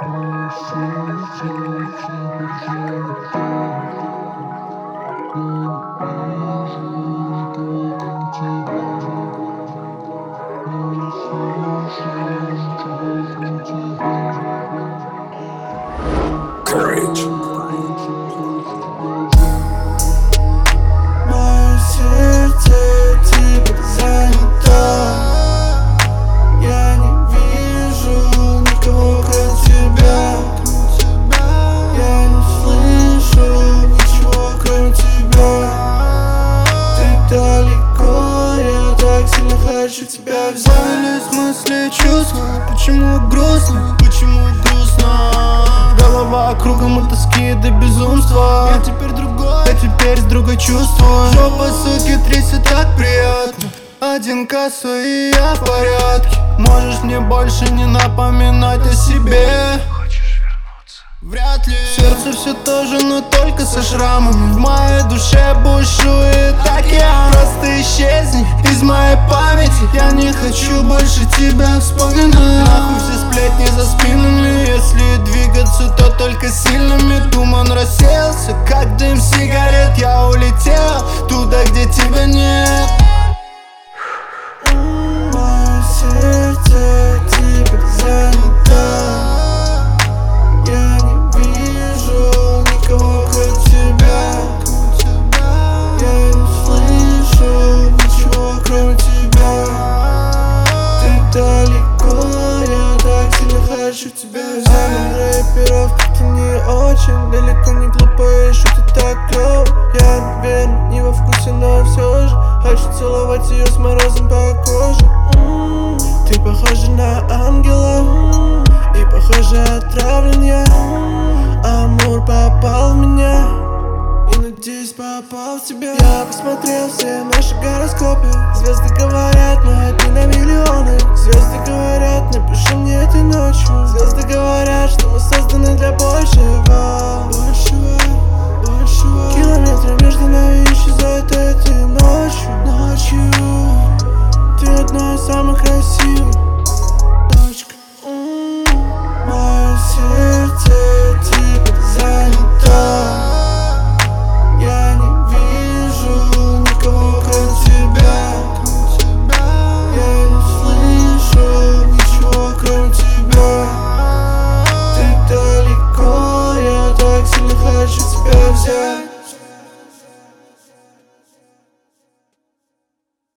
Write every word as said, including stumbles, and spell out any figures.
Courage. Мое сердце теперь занято. Я не вижу никого, кроме тебя. Я не слышу ничего, кроме тебя. Ты далеко, я так сильно хочу тебя взять. Появились мысли, чувства, почему грустно, почему грустно. Голова кругом от тоски до безумства. Я теперь другой, я теперь с другой чувствую. Жопа, суки, трясет так приятно. Один косой и я в порядке. Можешь мне больше не напоминать о себе. Хочешь вернуться? Вряд ли. Сердце все то же, но только со шрамами. В моей душе бушует океан. Просто исчезни из моей памяти. Я не хочу больше тебя вспоминать. Нахуй все сплетни за спинами. Если двигаться, то только сильными. Туман рассеялся, как дым сигарет. Я улетел туда, где тебя нет. Мое сердце теперь занято. Я не вижу никого, кроме тебя. Я не слышу ничего, кроме тебя. Ты далеко, я так сильно хочу тебя взять. Рэперов как-то не очень, далеко не глупая, что ты так клёв. Я уверен, не во вкусе, но все же хочу целовать ее с морозом по коже. Ты похожа на ангела, и похоже отравлен я. Амур попал в меня, и надеюсь попал в тебя. Я посмотрел все наши гороскопы. Звезды говорят, мы одни на миллионы. Звезды говорят, напиши мне этой ночью. Звезды говорят, что мы созданы для большего. Большего, большего. Километры между нами исчезают этой ночью. Ночью. Ты одна из самых красивых.